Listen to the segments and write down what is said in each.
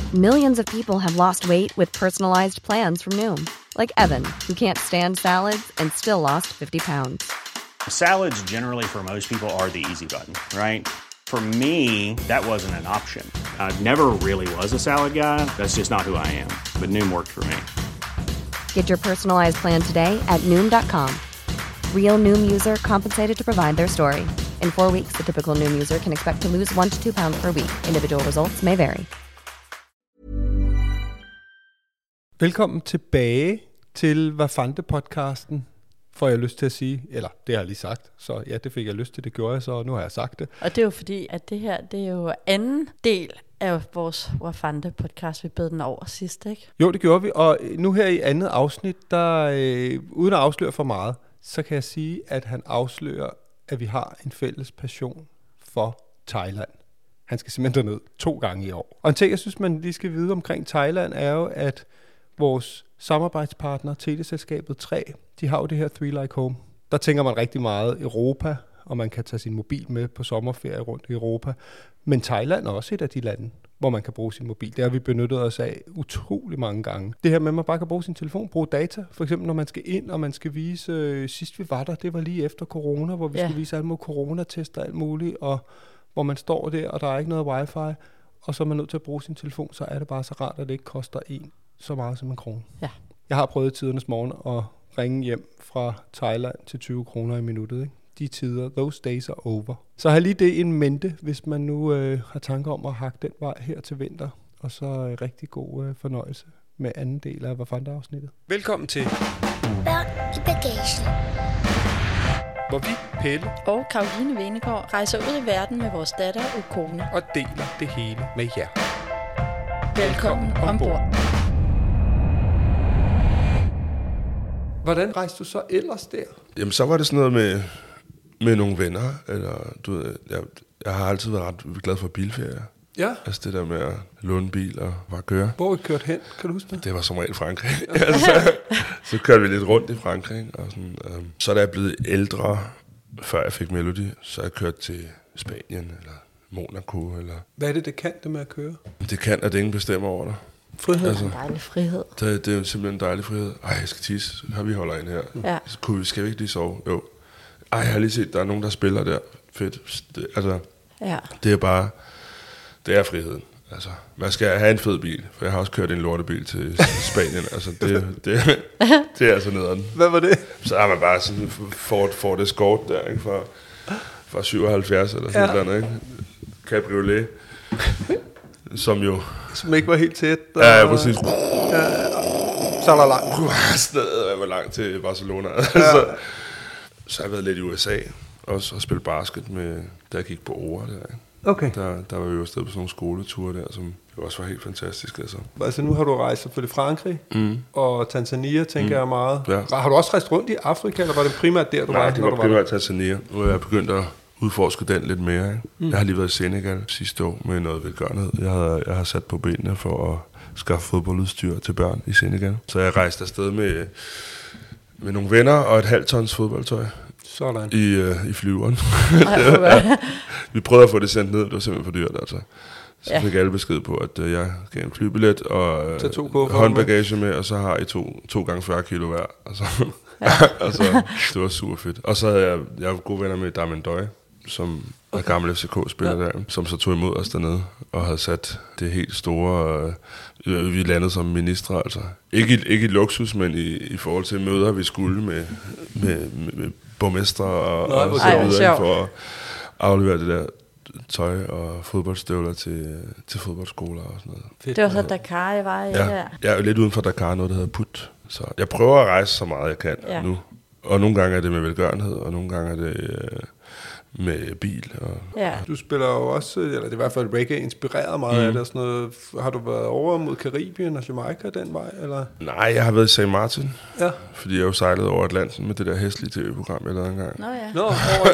Millions of people have lost weight with personalized plans from Noom. Like Evan, who can't stand salads and still lost 50 pounds. Salads generally for most people are the easy button, right? For me, that wasn't an option. I never really was a salad guy. That's just not who I am. But Noom worked for me. Get your personalized plan today at Noom.com. Real Noom user compensated to provide their story. In 4 weeks, the typical Noom user can expect to lose 1 to 2 pounds per week. Individual results may vary. Velkommen tilbage til Vafante-podcasten, får jeg lyst til at sige. Eller, det har jeg lige sagt. Så ja, det fik jeg lyst til, det gjorde jeg så, og nu har jeg sagt det. Og det er jo fordi, at det her, det er jo anden del af vores Vafante-podcast. Vi bed den over sidst, ikke? Jo, det gjorde vi. Og nu her i andet afsnit, der uden at afsløre for meget, så kan jeg sige, at han afslører, at vi har en fælles passion for Thailand. Han skal simpelthen derned 2 gange i år. Og en ting, jeg synes, man lige skal vide omkring Thailand, er jo, at vores samarbejdspartner, teleselskabet 3, de har jo det her 3 Like Home. Der tænker man rigtig meget Europa, og man kan tage sin mobil med på sommerferie rundt i Europa. Men Thailand er også et af de lande, hvor man kan bruge sin mobil. Det har vi benyttet os af utrolig mange gange. Det her med, at man bare kan bruge sin telefon, bruge data. For eksempel, når man skal ind, og man skal vise, sidst vi var der, det var lige efter corona, hvor vi skulle vise alle mulige coronatester og alt muligt, og hvor man står der, og der er ikke noget wifi, og så er man nødt til at bruge sin telefon, så er det bare så rart, at det ikke koster så meget som 1 krone. Ja. Jeg har prøvet i tidernes morgen at ringe hjem fra Thailand til 20 kroner i minuttet, ikke? De tider, those days are over. Så har lige det en mente, hvis man nu har tanker om at hakke den vej her til vinter. Og så rigtig god fornøjelse med anden del af Vafante-afsnittet. Velkommen til Børn i bagagen. Hvor vi, Pelle Og Caroline Venegård rejser ud i verden med vores datter og kone. og deler det hele med jer. Velkommen ombord. Hvordan rejste du så ellers der? Jamen, så var det sådan noget med nogle venner, eller du ved, jeg har altid været ret glad for bilferier. Ja. Altså det der med at låne bil og bare køre. Hvor er I kørt hen? Kan du huske det? Det var som regel Frankrig. Altså, så kørte vi lidt rundt i Frankrig. Og sådan, så da jeg blev ældre, før jeg fik Melody, så jeg kørt til Spanien eller Monaco. Eller Hvad er det kan det med at køre? det kan, at ingen bestemmer over dig. Frihed. Altså, En dejlig frihed. det er jo simpelthen en dejlig frihed. Ej, jeg skal tisse. Har vi holder ind her? Ja. Så skal vi ikke lige sove? Jo. Ej, jeg har lige set, der er nogen, der spiller der. Fedt. Ja. Det er bare, det er friheden. Altså, hvad skal jeg have en fed bil? For jeg har også kørt en lortebil til Spanien. Altså, det er altså nederen. Hvad var det? Så har man bare sådan en Ford Escort der, ikke? Fra 77 eller sådan noget, ikke? Cabriolet. Som jo... Som ikke var helt tæt. Ja, præcis. Så er der langt. Jeg var langt til Barcelona. Ja. Så har jeg været lidt i USA også og spillet basket med, da jeg gik på Ore der, ikke? Okay. Der var vi jo afsted på sådan nogle skoleture der, som jo også var helt fantastisk. Altså nu har du rejst selvfølgelig Frankrig og Tanzania, tænker jeg meget. Ja. Har du også rejst rundt i Afrika, eller var det primært der, du var? Nej, det var primært Tanzania. Nu er jeg begyndt at udforske den lidt mere. Ikke? Jeg har lige været i Senegal sidste år med noget velgørenhed. Jeg har sat på benene for at skaffe fodboldudstyr til børn i Senegal. Så jeg rejste afsted med nogle venner og et halvt tons fodboldtøj. Sådan. I flyveren. Vi prøvede at få det sendt ned, det var simpelthen for dyrt, altså. Så fik alle besked på, at jeg gav en flybillet og håndbagage med, og så har I 2 gange 40 kilo hver. Altså, altså, det var super fedt. Og så havde jeg var gode venner med Darmen Døje, som er gammel FCK-spiller der, som så tog imod os dernede, og havde sat det helt store... vi landede som ministre, altså. Ikke i luksus, men i forhold til møder, vi skulle med borgmestre og så videre, for at aflevere det der tøj og fodboldstøvler til fodboldskoler og sådan noget. Det var så Dakar, jeg var i her. Jeg er jo lidt uden for Dakar, noget der hedder PUT. Så jeg prøver at rejse så meget jeg kan nu. Og nogle gange er det med velgørenhed, og nogle gange er det med bil. Du spiller jo også, eller det er i hvert fald reggae, inspireret meget af det og sådan noget. Har du været over mod Karibien og Jamaica den vej, eller? Nej, jeg har været i St. Martin, fordi jeg jo sejlede over Atlanten med det der hæslige tv-program, jeg lavede engang. Over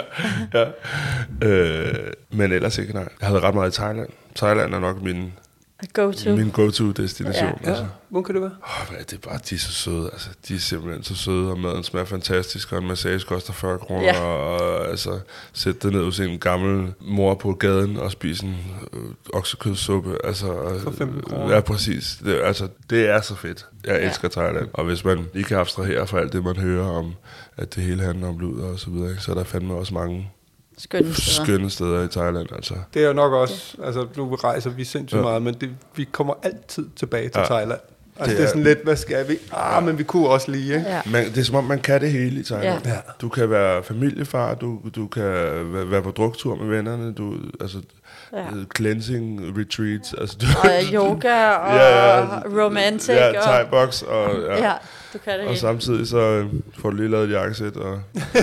Atlanten. Men ellers ikke, nej. Jeg har været ret meget i Thailand. Thailand er nok min Min go-to-destination. Ja. Altså. Hvor kan det være? Det er bare, de er så søde. Altså, de er simpelthen så søde, og maden smager fantastisk, og en massage koster 40 kroner. Og altså, sæt dig ned hos en gammel mor på gaden og spise en oksekødssuppe. Altså, for 15 kroner. Ja, præcis. Det er så fedt. Jeg elsker Thailand. Og hvis man ikke kan abstrahere fra alt det, man hører om, at det hele handler om blod og så videre, så er der fandme også mange skønne steder i Thailand, altså. Det er jo nok også, altså nu rejser vi sindssygt meget, men vi kommer altid tilbage til Thailand. Altså det er sådan lidt, hvad skal vi? Men vi kunne også lige, ikke? Ja. Det er som om, man kan det hele i Thailand. Ja. Du kan være familiefar, du kan være på druktur med vennerne, cleansing retreats. Altså, og yoga og romantic. Ja, thai-box. Og, du kan det og samtidig så får du lige lavet et jakkesæt. Og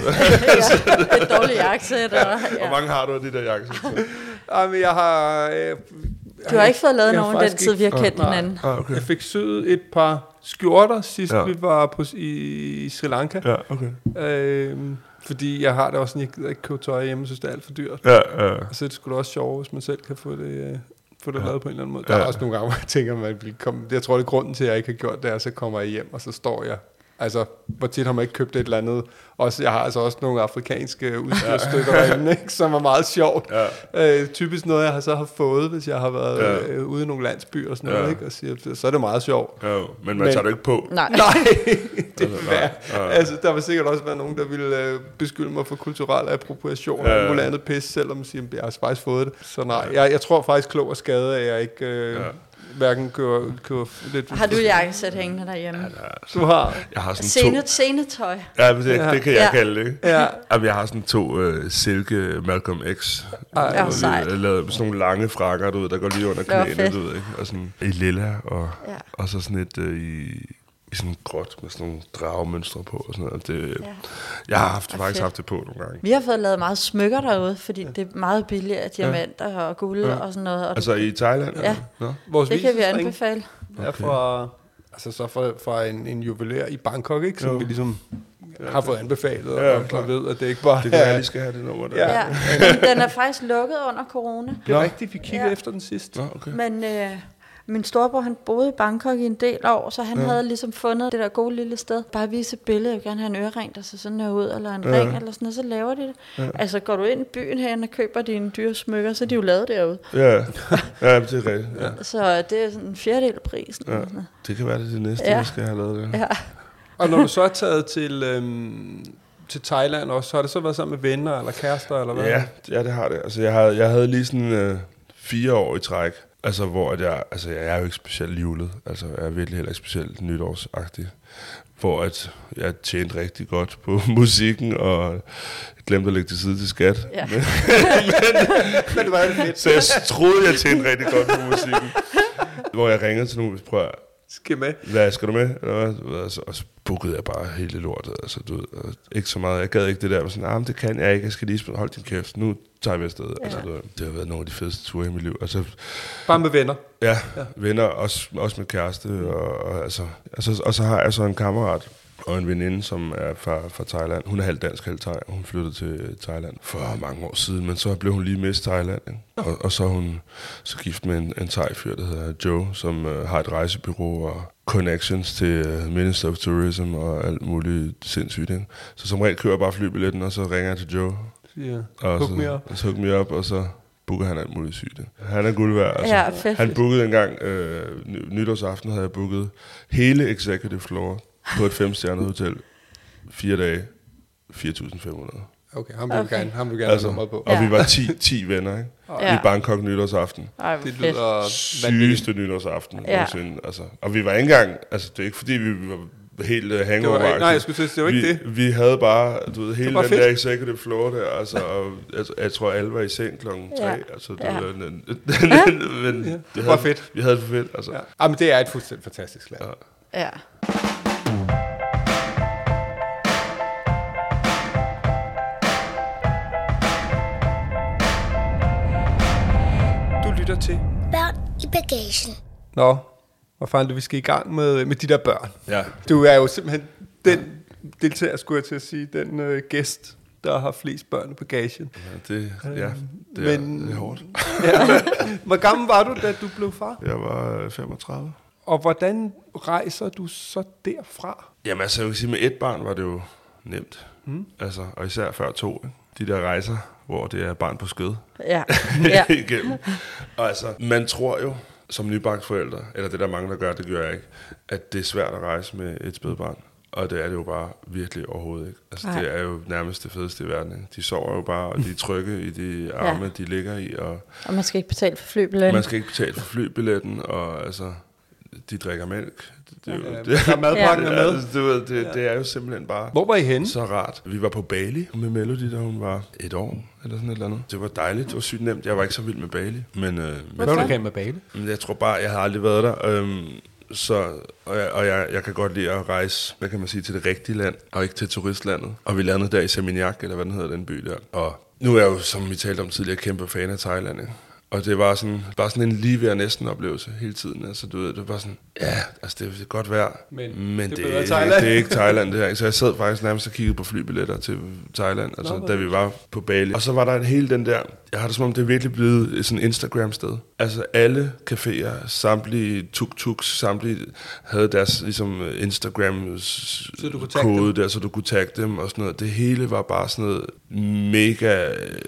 et dårligt jakkesæt. Hvor mange har du af de der jakkesæt? Men jeg har... Du har ikke fået lavet nogen den tid, vi har kendt hinanden. Okay. Jeg fik syet et par skjorter sidst, vi var i Sri Lanka. Ja, okay. Fordi jeg har det også sådan, jeg gider ikke købe tøj hjemme, synes det er alt for dyrt. Og så er det sgu da også sjovt, hvis man selv kan få det lavet på en eller anden måde. Der er også nogle gange, hvor jeg tænker, man vil komme... Jeg tror, det er grunden til, at jeg ikke har gjort det, og så kommer jeg hjem, og så står jeg... Altså, hvor tit har man ikke købt et eller andet? Også, jeg har altså også nogle afrikanske udstyrsstykker derinde, ikke, som er meget sjovt. Typisk noget, jeg så har fået, hvis jeg har været ude i nogle landsbyer og sådan noget, ikke? Og siger, så er det meget sjovt. Men man tager det ikke på. Nej, det er altså, der vil sikkert også være nogen, der ville beskylde mig for kulturel appropriation og muligt andet pis, selvom man siger, jeg har faktisk fået det. Så nej, jeg tror faktisk klog og skade, at jeg ikke... hverken kører lidt... Har du jakkesæt hængende derhjemme? Du har? Jeg har sådan senetøj. Ja, det kan jeg kalde det, ikke? Ja. Jamen, jeg har sådan 2 silke Malcolm X. Lavet sådan nogle lange frakker, der går lige under knæene, du ved, ikke? Og sådan i lilla, og så sådan et i sådan en gråt med sådan nogle dragemønstre på og sådan noget. Jeg har faktisk haft det på nogle gange. Vi har fået lavet meget smykker derude, fordi det er meget billigere, diamanter og guld og sådan noget. Og altså i Thailand? Ja, det kan vi anbefale. Okay. Fra en juvelér i Bangkok, ikke? Som vi ligesom har fået anbefalet, og ved, at det ikke bare... Det kan jeg lige skal have det nummer der. Ja. Den er faktisk lukket under corona. Det er rigtigt, vi kiggede efter den sidste. Okay. Men... min storebror, han boede i Bangkok i en del år, så han havde ligesom fundet det der gode lille sted. Bare vise et billede, jeg vil gerne have en ørering, der ser sådan her ud, eller en ring, eller sådan noget, så laver de det. Altså, går du ind i byen herinde og køber dine dyre smykker, så er de jo lavet derude. Ja, det er rigtigt. Ja. Så det er sådan en fjerdedel af prisen. Ja. Det kan være det næste, jeg skal have lavet det. Ja. Og når du så er taget til Thailand også, har det så været sammen med venner eller kærester, eller hvad? Ja, det har det. Altså, jeg havde lige sådan 4 år i træk. Altså, hvor jeg er jo ikke specielt julet. Altså, jeg er virkelig heller ikke specielt nytårsagtig. Hvor at jeg tjente rigtig godt på musikken, og glemte at lægge til side til skat. Ja. Men det var jo fedt. Så jeg troede, jeg tjente rigtig godt på musikken. Hvor jeg ringede til nogen, prøv at... Skal med? Hvad, skal du med? Og så bookede jeg bare hele lortet. Altså, du ved, ikke så meget. Jeg gad ikke det der. Sådan, det kan jeg ikke. Jeg skal lige holde din kæft. Nu tager vi afsted. Ja. Altså, det har været nogle af de fedeste ture i mit liv. Altså, bare med venner? Ja, venner. Også med kæreste. Og så har jeg så en kammerat og en veninde, som er fra Thailand. Hun er halvt dansk, halvt thai, og hun flyttede til Thailand for mange år siden. Men så blev hun lige Miss Thailand. Og så er hun så gift med en thai-fyr, der hedder Joe, som har et rejsebureau og connections til Minister of Tourism og alt muligt sindssygt. Ikke? Så som regel kører jeg bare flybilletten, og så ringer jeg til Joe. Og hook me up. Så hook me up, og så booker han alt muligt sygt. Han er guld værd. Altså. Ja, fedt. Han bookede engang, nytårsaften havde jeg booket hele executive floor på et 5-stjernet hotel. 4 dage, 4.500. Okay, ham vil gerne have nummer på. Og vi var 10 venner, ikke? I Bangkok nytårsaften. Det lyder sygeste nytårsaften. Ja. Altså. Og vi var ikke engang, altså det er ikke fordi vi var helt hangover. Nej, jeg skulle sige, det var ikke det. Vi havde bare, du ved, hele den fedt. Der executive floor der, altså, og jeg tror alle var i seng klokken 3. Altså, det var fedt. Vi havde det for fedt, altså. Ja. Men det er et fuldstændig fantastisk land. Ja. Lytter til Børn i bagagen. Nå, hvor fanden vi skal i gang med de der børn. Ja. Du er jo simpelthen den deltager, skulle jeg til at sige, den gæst, der har flest børn i bagagen. Det er hårdt. Ja. Hvor gammel var du, da du blev far? Jeg var 35. Og hvordan rejser du så derfra? Jamen altså, jeg vil sige, med et barn var det jo nemt. Altså, og især før 2. Ikke? De der rejser, hvor det er barn på skød. Ja. Igennem. Og altså, man tror jo, som nybagt forældre, eller det der mange, der gør, det gør jeg ikke, at det er svært at rejse med et spædbarn. Og det er det jo bare virkelig overhovedet ikke. Altså, det er jo nærmest det fedeste i verden. Ikke? De sover jo bare, og de er trygge i de arme, de ligger i. Og man skal ikke betale for flybilletten. Man skal ikke betale for flybilletten, og altså, de drikker mælk. Der er madpakken med. Det er jo simpelthen bare... Hvor var I henne? Så rart. Vi var på Bali med Melody, da hun var 1 år, eller sådan et eller andet. Det var dejligt, det var sygt nemt. Jeg var ikke så vild med Bali. Men, hvad var du kan med Bali? Jeg tror bare, jeg havde aldrig været der. Jeg kan godt lide at rejse, hvad kan man sige, til det rigtige land, og ikke til turistlandet. Og vi landede der i Seminyak, eller hvad den hedder, den by der. Og nu er jeg jo, som vi talte om tidligere, kæmpe fan af Thailand, ikke? Og det var bare sådan en lige ved at næsten oplevelse hele tiden. Altså, du ved, det var sådan, ja, altså det er godt vejr, men det er ikke Thailand det her. Så jeg sad faktisk nærmest og kiggede på flybilletter til Thailand, altså da vi var på Bali. Og så var der en hele den der, jeg har det som om det er virkelig blevet sådan et Instagram-sted. Altså alle caféer, samtlige tuk-tuks, samtlige havde deres ligesom Instagram-kode der, så du kunne tagge dem og sådan noget. Det hele var bare sådan noget mega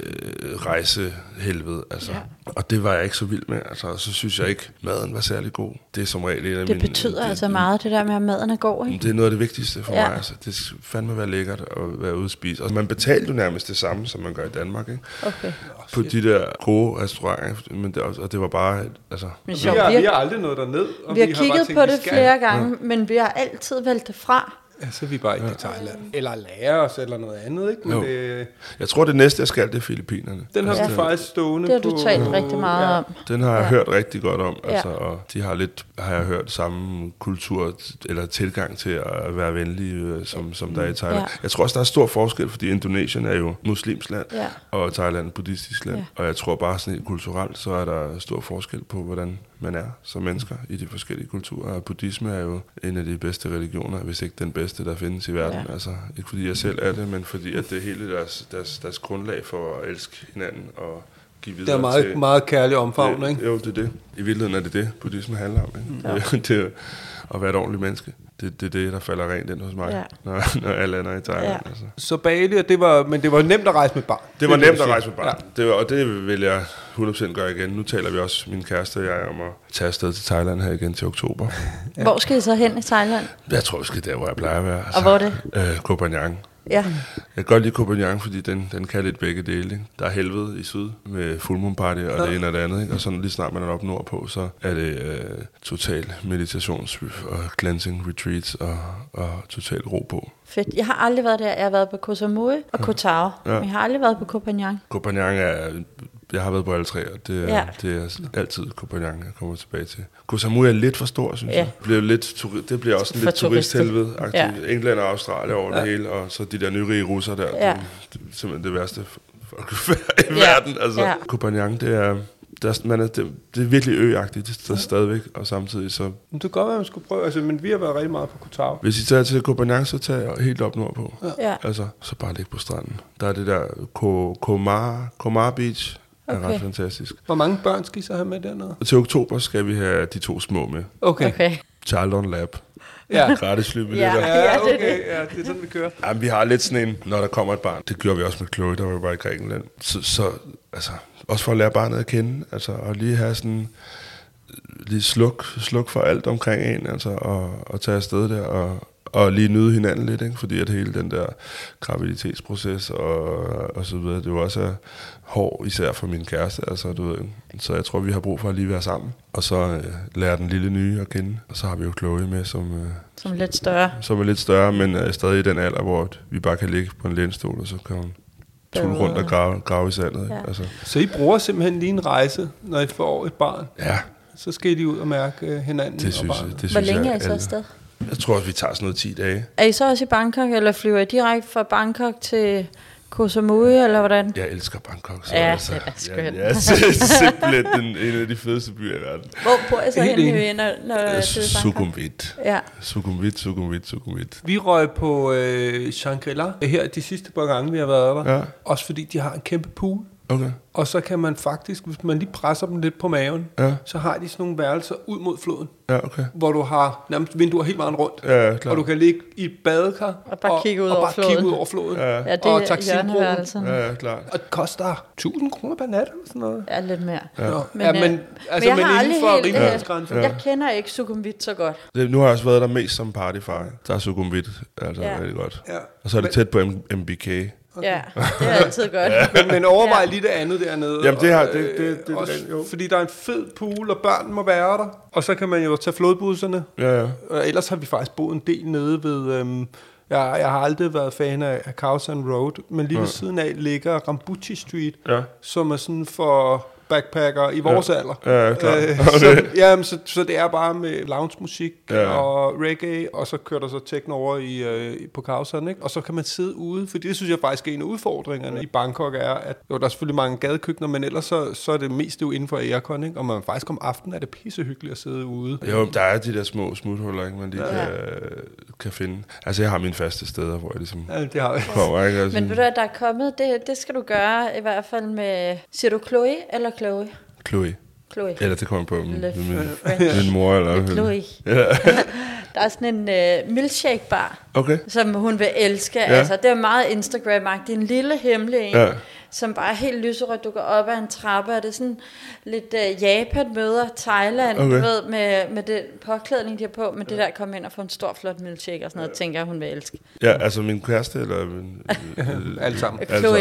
rejsehelvede, altså. Ja. Og det var jeg ikke så vild med, altså. Så synes jeg ikke, maden var særlig god. Det er som regel en af det betyder altså meget, det der med, at maden er god, ikke? Det er noget af det vigtigste for mig, altså. Det skal fandme være lækkert at være ude at spise. Og man betalte jo nærmest det samme, som man gør i Danmark, ikke? Okay. På de der gode restauranter, men det var bare, altså... Vi har aldrig nået derned. Og vi har kigget på det flere gange, men vi har altid valgt det fra. Ja, så er vi bare ikke i Thailand. Eller lære os, eller noget andet, ikke? Men jeg tror, det næste, jeg skal, det er Filippinerne. Den har vi faktisk stående på... Det har du talt rigtig meget om. Den har jeg hørt rigtig godt om, altså, og de har lidt, har jeg hørt, samme kultur, eller tilgang til at være venlige, som der er i Thailand. Ja. Jeg tror også, der er stor forskel, fordi Indonesien er jo muslimsk land, og Thailand er buddhistisk land. Og jeg tror bare sådan helt kulturelt, så er der stor forskel på, hvordan man er som mennesker i de forskellige kulturer. Og buddhisme er jo en af de bedste religioner, hvis ikke den bedste, der findes i verden. Ja. Altså, ikke fordi jeg selv er det, men fordi at det er hele deres grundlag for at elske hinanden og give videre. Det er meget, meget kærlig omfavn, ikke? Jo, det er det. I virkeligheden er det, buddhisme handler om. Ikke? Ja. Det er at være et ordentligt menneske. Det er det, der falder rent ind hos mig, når alle lander i Thailand. Ja. Altså. Så Bali, det var nemt at rejse med barn. Det var nemt at rejse med barn. Ja. Og det vil jeg 100% gøre igen. Nu taler vi også, min kæreste og jeg, om at tage afsted til Thailand her igen til oktober. Ja. Hvor skal I så hen i Thailand? Jeg tror, vi skal der, hvor jeg plejer at være. Altså, og hvor er det? Koh Phangan. Ja. Jeg kan godt lide Koh Phangan, fordi den kan lidt begge dele. Ikke? Der er helvede i syd med full moon party og det ene og det andet. Ikke? Og sådan lige snart man er oppe nordpå, så er det total meditations- og cleansing retreats og total ro på. Fedt. Jeg har aldrig været der. Jeg har været på Koh Samui og Koh Tao. Men jeg har aldrig været på Koh Phangan. Koh Phangan er... Jeg har været på alle 3, og det er altid Koh Phangan, jeg kommer tilbage til. Koh Samui er lidt for stor, synes jeg. Det bliver også en lidt turisthelvede-agtigt. Ja. England og Australien over det hele, og så de der nyrige russer der. Ja. Det er simpelthen det værste folk i verden. Altså, Koh Phangan, det er virkelig øagtigt, det er stadigvæk, og samtidig så... Det kan godt være, man skulle prøve, altså, men vi har været rigtig meget på Koh Tao. Hvis I tager til Koh Phangan, så tager jeg helt op nordpå. Ja. Altså, så bare ligge på stranden. Der er det der Koh Mara Beach. Det er ret fantastisk. Hvor mange børn skal I så have med dernede? Til oktober skal vi have de 2 små med. Okay. Child on Lab. Ja. Gratis flybilletter. Ja, okay. Ja, det er sådan, vi kører. Jamen, vi har lidt sådan en, når der kommer et barn. Det gjorde vi også med Chloe, der var bare i Grækenland. Så altså, også for at lære barnet at kende. Altså, og lige have sådan... Lige sluk for alt omkring en, altså, og tage afsted der, og lige nyde hinanden lidt, ikke? Fordi at hele den der graviditetsproces og så videre, det jo også er hård, især for min kæreste, altså, du ved. Så jeg tror, vi har brug for at lige være sammen, og så lære den lille nye at kende. Og så har vi jo Chloe med, som er lidt større. Som er lidt større, men stadig i den alder, hvor vi bare kan ligge på en lænestol, og så kan hun tulle rundt og grave i sandet. Ja. Altså. Så I bruger simpelthen lige en rejse, når I får et barn? Ja. Så skal de ud og mærke hinanden. Det synes jeg. Hvor længe er I så afsted? Jeg tror, at vi tager sådan noget 10 dage. Er I så også i Bangkok, eller flyver I direkte fra Bangkok til Koh Samui, eller hvordan? Jeg elsker Bangkok. Så ja, altså, det er skønt. Ja, det er simpelthen en af de fedeste byer i verden. Hvor bor I så henne, når det er Sukhumvit. Ja. Sukhumvit. Vi røg på Shangri-La her de sidste par gange, vi har været der. Ja. Også fordi de har en kæmpe pool. Okay. Og så kan man faktisk, hvis man lige presser dem lidt på maven, så har de sådan nogle værelser ud mod floden. Ja, okay. Hvor du har nærmest vinduer helt vejen rundt. Ja, klar. Og du kan ligge i et badekar og bare kigge ud over floden. Ja, det er hjørneværelserne. Ja, klart. Og det koster 1.000 kroner per nat eller sådan noget. Ja, lidt mere. Ja. Men jeg har inden for rimelighedsgrænsen. Jeg kender ikke Sukhumvit så godt. Nu har jeg også været der mest som partyfar. Der er Sukhumvit, altså rigtig godt. Ja. Og så er det tæt på MBK. Okay. Ja, det er altid godt. Men overvej lige det andet dernede. Jamen det har det også, fordi der er en fed pool, og børn må være der. Og så kan man jo tage flodbusserne. Ja. Og ellers har vi faktisk boet en del nede ved... Jeg har aldrig været fan af Khao San Road, men lige ved siden af ligger Rambuchi Street, som er sådan for backpacker i vores alder. Ja, klar. Så det er bare med lounge-musik og reggae, og så kører der så techno over på Khao San, ikke? Og så kan man sidde ude, for det synes jeg faktisk er en af udfordringerne i Bangkok er, at jo, der er selvfølgelig mange gadekøkkener, men ellers så er det mest jo inden for aircon, ikke? Og man faktisk om aftenen er det pissehyggeligt at sidde ude. Jo, der er de der små smuthuller, ikke, man lige kan finde. Altså jeg har mine faste steder, hvor jeg ligesom det har jeg. Kommer, ikke? Altså, men ved du, at der er kommet, det skal du gøre i hvert fald med, siger du Chloe eller Chloe? Chloe. Eller det kommer på min mor. Eller Chloe. Der er sådan en milkshake bar, som hun vil elske. Ja. Altså, det er meget Instagram-agtigt. En lille hemmelig en, som bare er helt lyserødt. Du går op ad en trappe, og det er sådan lidt Japan møder Thailand, du ved, med det påklædning, de har på, men det der komme ind og få en stor, flot milkshake og sådan noget, tænker jeg, hun vil elske. Ja, altså min kæreste, eller... alt sammen. Chloe.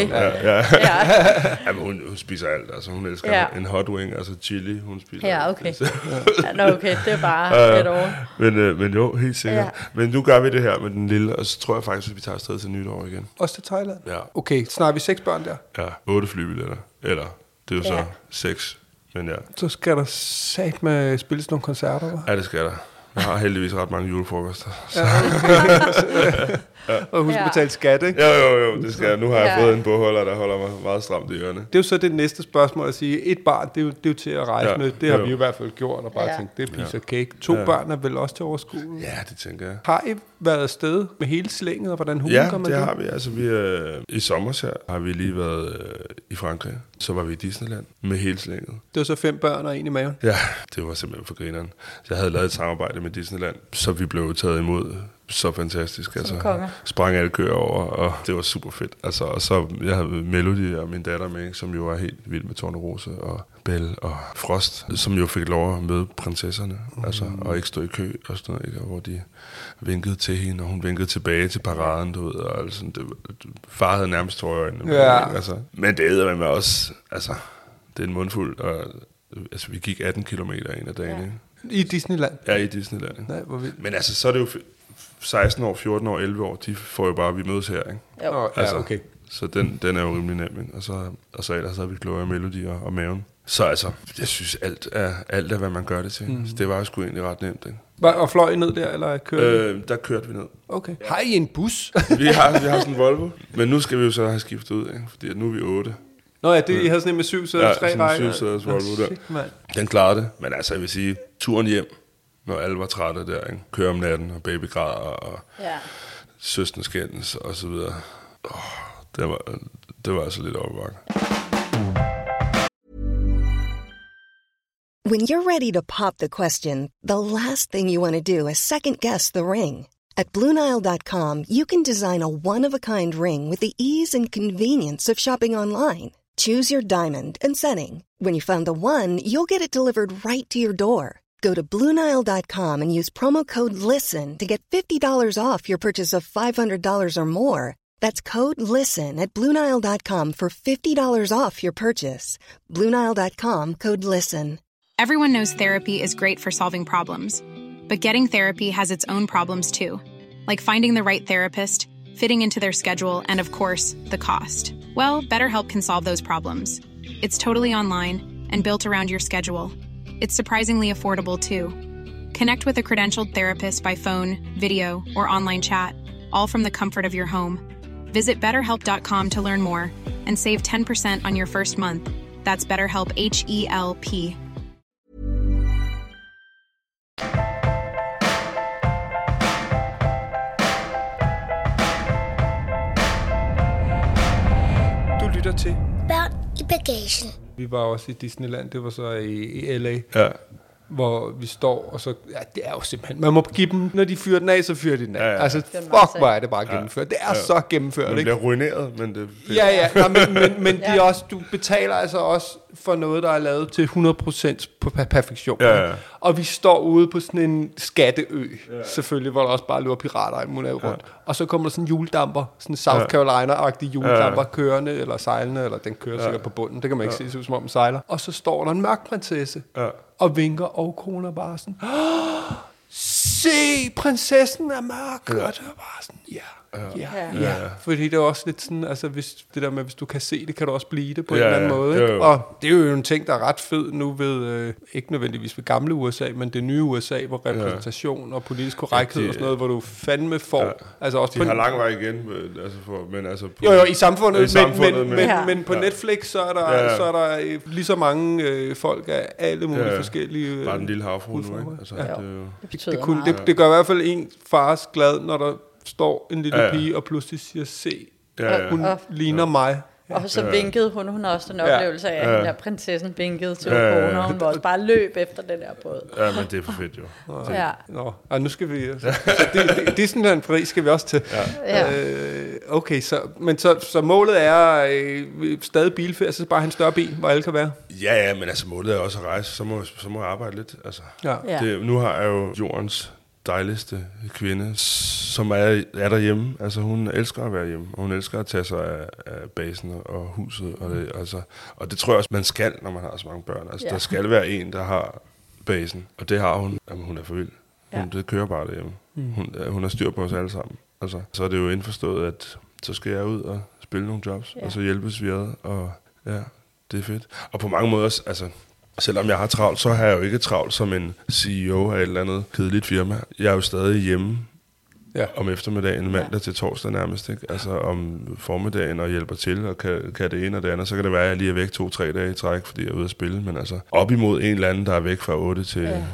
Ja, men hun spiser alt, altså hun elsker en hot wing, altså chili, hun spiser alt. Ja, okay. Okay, det er bare lidt over. Men jo, helt sikkert. Ja. Men nu gør vi det her med den lille, og så tror jeg faktisk, at vi tager afsted til nytår igen. Også til Thailand? Ja. Okay, snart vi 6 børn der? Ja, 8 flybilletter. Eller, det er jo så 6, men ja. Så skal der sat med spilles nogle koncerter, hva'? Ja, det skal der. Jeg har heldigvis ret mange julefrokoster. Og husk at betale skat, ikke? Jo, det skal jeg. Nu har jeg fået en bogholder, der holder mig meget stramt i ørerne. Det er jo så det næste spørgsmål at sige. Et barn, det er jo til at rejse med. Det har vi jo i hvert fald gjort, og bare tænkt, det er piece of cake. 2 børn er vel også til overskue? Ja, det tænker jeg. Har I været afsted med hele slænget, og hvordan hulen kommer det? Ja, det har vi. Altså, i sommer her har vi lige været i Frankrig. Så var vi i Disneyland med hele slænget. Det var så 5 børn og en i maven? Ja, det var simpelthen for grineren. Jeg havde lavet et samarbejde med Disneyland, så vi blev taget imod så fantastisk. Altså, sprang alle køer over, og det var super fedt. Altså, og så jeg havde Melody og min datter med, som jo var helt vild med Tornerose og Belle og Frost, som jo fik lov at møde prinsesserne, altså, og ikke stå i kø og sådan noget, ikke? Hvor de vinkede til hende, og hun vinkede tilbage til paraden, du ved, og altså, far havde nærmest tårer i øjnene. Ja. Altså. Men det æder man med også, altså, det er en mundfuld, og altså, vi gik 18 kilometer en af dagen, ikke? I Disneyland? Ja, i Disneyland. Ikke? Nej, hvor vildt. Men altså, så er det jo 16 år, 14 år, 11 år, de får jo bare, vi mødes her, ikke? Jo. Altså, okay. Så den er jo rimelig nem, ikke? Og så ellers har vi Gloria, Melody og maven. Så altså, jeg synes, alt er, hvad man gør det til. Så det var jo sgu egentlig ret nemt, ikke? Og fløj I ned der, eller kørte der kørte vi ned. Okay. Har I en bus? vi har sådan en Volvo. Men nu skal vi jo så have skiftet ud, ikke? Fordi nu er vi 8. Nå ja, I havde sådan en med 7 sæder, 3 rækker. Ja, 7 sæders Volvo der. Den klarede det. Men altså, jeg vil sige, turen hjem, når alle var trætte der, ikke? Kører om natten, og baby græder, og søsten skændes, og så videre. Det var altså lidt opbakke. When you're ready to pop the question, the last thing you want to do is second-guess the ring. At BlueNile.com, you can design a one-of-a-kind ring with the ease and convenience of shopping online. Choose your diamond and setting. When you find the one, you'll get it delivered right to your door. Go to BlueNile.com and use promo code LISTEN to get $50 off your purchase of $500 or more. That's code LISTEN at BlueNile.com for $50 off your purchase. BlueNile.com, code LISTEN. Everyone knows therapy is great for solving problems. But getting therapy has its own problems too. Like finding the right therapist, fitting into their schedule, and of course, the cost. Well, BetterHelp can solve those problems. It's totally online and built around your schedule. It's surprisingly affordable too. Connect with a credentialed therapist by phone, video, or online chat, all from the comfort of your home. Visit BetterHelp.com to learn more and save 10% on your first month. That's BetterHelp, H-E-L-P. Du lytter til Børn i bagagen. Vi var også i Disneyland, det var så i LA. Ja. Hvor vi står, og så... Ja, det er jo simpelthen... Man må give dem... Når de fyrer den af, så fyrer de den af. Ja. Altså, fuck, hvor er det bare gennemført. Det er så gennemført, man ikke? bliver ruineret, men det... Ja. Men de er også... Du betaler altså også for noget, der er lavet til 100% på perfektion. Ja. Og vi står ude på sådan en skatteø, selvfølgelig, hvor der også bare løber pirater i munden rundt. Og så kommer der sådan en juledamper, sådan en South Carolina-agtig juledamper kørende, eller sejlende, eller den kører sikkert på bunden. Det kan man ikke se, det ser ud som om den sejler. Og så står der en mørk prinsesse, og vinker, og kroner bare sådan, se, prinsessen er mørk. Og det var bare sådan, ja. Fordi det er også lidt sådan, altså hvis det der med, hvis du kan se det, kan du også blive det på en eller anden måde. Ikke? Og det er jo en ting, der er ret fed nu ved, ikke nødvendigvis ved gamle USA, men det nye USA, hvor repræsentation og politisk korrekthed og sådan noget, hvor du fandme får... Altså også de har lang vej igen, altså men altså... På, jo, i samfundet, men på Netflix, så er der lige så mange folk af alle mulige forskellige... Bare en lille havfrue nu, ikke? Altså, det gør i hvert fald en fars glad, når der står en lille pige og pludselig siger, se, hun ligner mig. Og så vinkede hun har også den oplevelse af, at den der prinsessen vinkede til Okona, og hun var også bare løb efter den der båd. Ja, men det er for fedt jo. Nå, nu skal vi... Disneyland Paris skal vi også til. Okay, så målet er stadig bilferie, så bare have en større bil, hvor alle kan være? Ja, men altså målet er også at rejse, så må jeg arbejde lidt. Altså. Nu har jeg jo jordens dejligste kvinde, som er derhjemme. Altså hun elsker at være hjemme, og hun elsker at tage sig af basen og huset. Og det tror jeg også, man skal, når man har så mange børn. Altså der skal være en, der har basen, og det har hun. Jamen, hun er for vild. Det kører bare derhjemme. Hun har styr på os alle sammen. Altså, så er det jo indforstået, at så skal jeg ud og spille nogle jobs, og så hjælpes vi ad, og det er fedt. Og på mange måder, altså, selvom jeg har travlt, så har jeg jo ikke travlt som en CEO af et eller andet kedeligt firma. Jeg er jo stadig hjemme om eftermiddagen, mandag til torsdag nærmest, ikke? Altså om formiddagen og hjælper til, og kan det ene og det andet. Så kan det være, at jeg lige er væk 2-3 dage i træk, fordi jeg er ude at spille. Men altså op imod en eller anden, der er væk fra 8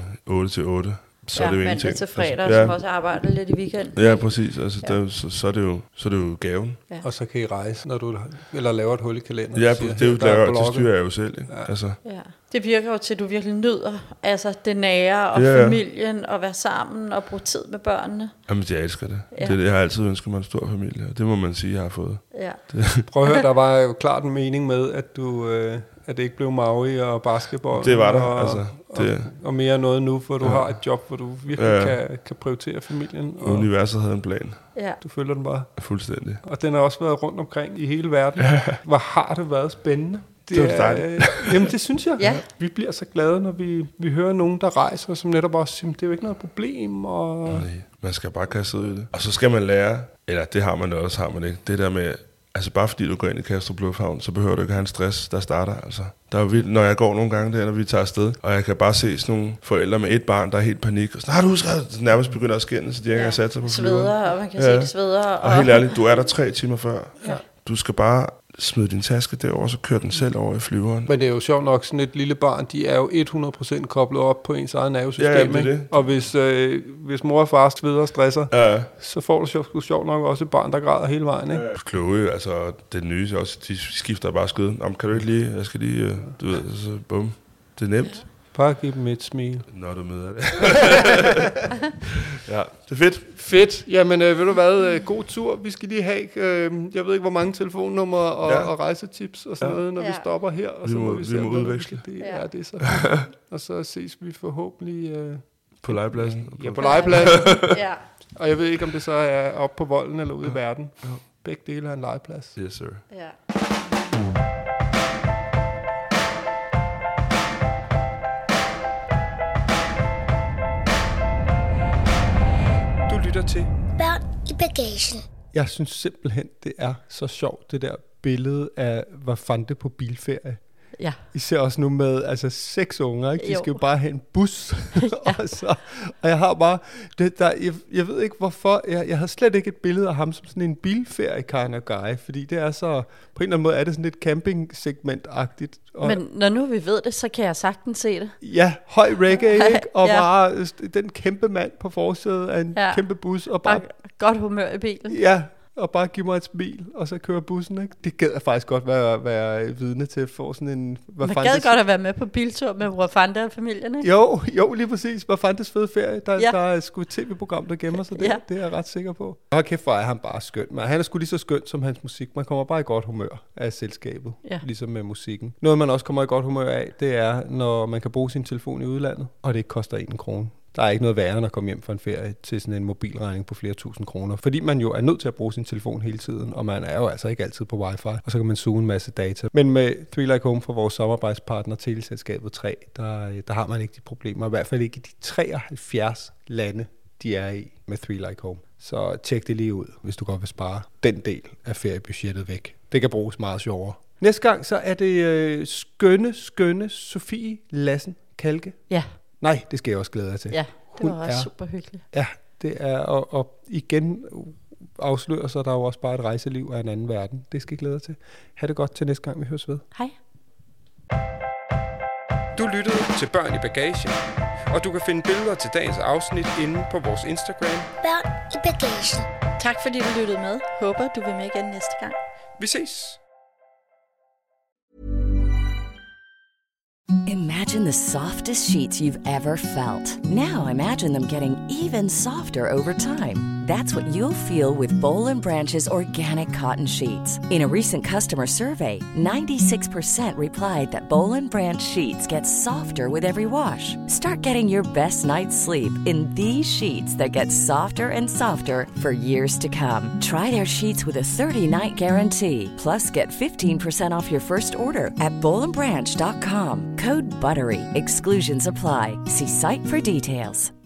til 8. Så er det jo ingenting. Til fredag, som også arbejder lidt i weekenden. Ja, præcis. Altså, så er det jo gaven. Ja. Og så kan I rejse, når du eller laver et hul i kalenderen. Ja, det styrer jeg jo selv. Ikke? Ja. Altså. Ja. Det virker jo til, at du virkelig nyder det nære og familien, og være sammen og bruge tid med børnene. Jamen, jeg elsker det. Jeg har altid ønsket mig en stor familie, og det må man sige, jeg har fået. Ja. Prøv at høre, der var jo klart en mening med, at du... at det ikke blev Maui og basketball. Det var der, og mere noget nu, hvor du har et job, hvor du virkelig kan prioritere familien. Og universet havde en plan. Ja. Du følger den bare. Fuldstændig. Og den har også været rundt omkring i hele verden. Hvor har det været spændende. Det er dejligt. Jamen, det synes jeg. Ja. Vi bliver så glade, når vi hører nogen, der rejser, som netop også siger, det er jo ikke noget problem. Og... Nej, man skal bare kaste ud i det. Og så skal man lære, eller det har man også, har man ikke, det der med... Altså bare fordi du går ind i Kastrup Lufthavn, så behøver du ikke have en stress, der starter. Altså. Der er jo vildt, når jeg går nogle gange der, når vi tager afsted, og jeg kan bare se sådan nogle forældre med et barn, der er helt panik. Og sådan, har du husket, at nærmest begynder at skænde, så de ikke har sat sig på flyveren. Sveder, og man kan se det sveder. Og helt ærligt, du er der 3 timer før. Ja. Du skal bare smide din taske derover, så kører den selv over i flyveren. Men det er jo sjovt nok, sådan et lille barn, de er jo 100% koblet op på ens eget nervesystem. Ja, det. Og hvis mor og far sveder og stresser, så får du sjovt nok også et barn, der græder hele vejen. Ikke? Kloge, altså det nye også, de skifter bare skuden. Kan du ikke lige, jeg skal lige, du ved, så bum. Det er nemt. Bare give dem et smil. Når du møder det. Ja, det er fedt. Fedt. Jamen, ved du hvad? God tur. Vi skal lige have, jeg ved ikke, hvor mange telefonnumre og rejsetips og sådan noget, når vi stopper her. Og så må vi se, udveksle. Det er så. Og så ses vi forhåbentlig... på legepladsen. Ja, på legepladsen. Ja. Og jeg ved ikke, om det så er oppe på volden eller ude i verden. Begge dele er en legeplads. Yes, sir. Ja. Til Børn i bagagen. Jeg synes simpelthen, det er så sjovt, det der billede af Vafante på bilferie. Ja. Især også nu med 6 unger, ikke? De skal jo bare have en bus. og jeg har bare... Jeg ved ikke hvorfor, jeg havde slet ikke et billede af ham som sådan en bilferie kind of guy, fordi det er så... På en eller anden måde er det sådan lidt camping-segment-agtigt. Men når nu vi ved det, så kan jeg sagtens se det. Ja, høj reggae, ikke? Og bare den kæmpe mand på forsædet af en kæmpe bus. Og bare godt humør i bilen. Ja, og bare give mig et smil, og så køre bussen, ikke? Det gad jeg faktisk godt være vidne til at få sådan en... Man gad godt at være med på biltur med Wafanda og familien, ikke? Jo, lige præcis. Wafandas fede ferie. Der er sgu et tv-program, der gemmer sig der. Det er jeg ret sikker på. Og kæft, hvor er han bare skøn. Men han er sgu lige så skøn som hans musik. Man kommer bare i godt humør af selskabet, ligesom med musikken. Noget, man også kommer i godt humør af, det er, når man kan bruge sin telefon i udlandet, og det ikke koster 1 krone. Der er ikke noget værre, end at komme hjem fra en ferie til sådan en mobilregning på flere tusind kroner. Fordi man jo er nødt til at bruge sin telefon hele tiden, og man er jo altså ikke altid på wifi, og så kan man suge en masse data. Men med 3 Like Home fra vores samarbejdspartner, teleselskabet 3, der har man ikke de problemer. I hvert fald ikke i de 73 lande, de er i med 3 Like Home. Så tjek det lige ud, hvis du godt vil spare den del af feriebudgettet væk. Det kan bruges meget sjovere. Næste gang, så er det skønne Sofie Lassen Kalke. Ja. Nej, det skal jeg også glæde dig til. Ja, det var også super hyggeligt. Ja, det er, og igen afslører sig der jo også bare et rejseliv af en anden verden. Det skal jeg glæde dig til. Ha' det godt til næste gang, vi høres ved. Hej. Du lyttede til Børn i Bagagen, og du kan finde billeder til dagens afsnit inde på vores Instagram. Børn i Bagagen. Tak fordi du lyttede med. Håber du vil med igen næste gang. Vi ses. Imagine the softest sheets you've ever felt. Now imagine them getting even softer over time. That's what you'll feel with Boll & Branch's organic cotton sheets. In a recent customer survey, 96% replied that Boll & Branch sheets get softer with every wash. Start getting your best night's sleep in these sheets that get softer and softer for years to come. Try their sheets with a 30-night guarantee. Plus, get 15% off your first order at bollandbranch.com. Code BUTTERY. Exclusions apply. See site for details.